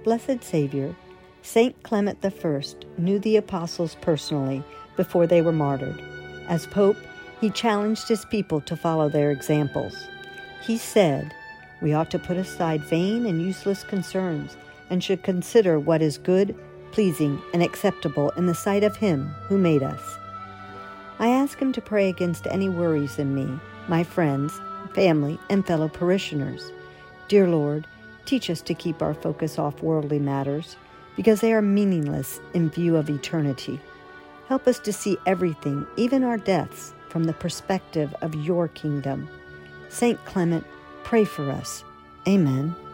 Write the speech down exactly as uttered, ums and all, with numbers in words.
Blessed Savior, Saint Clement the First knew the apostles personally before they were martyred. As Pope, he challenged his people to follow their examples. He said, "We ought to put aside vain and useless concerns and should consider what is good, pleasing, and acceptable in the sight of Him who made us." I ask him to pray against any worries in me, my friends, family, and fellow parishioners. Dear Lord, teach us to keep our focus off worldly matters, because they are meaningless in view of eternity. Help us to see everything, even our deaths, from the perspective of your kingdom. Saint Clement, pray for us. Amen.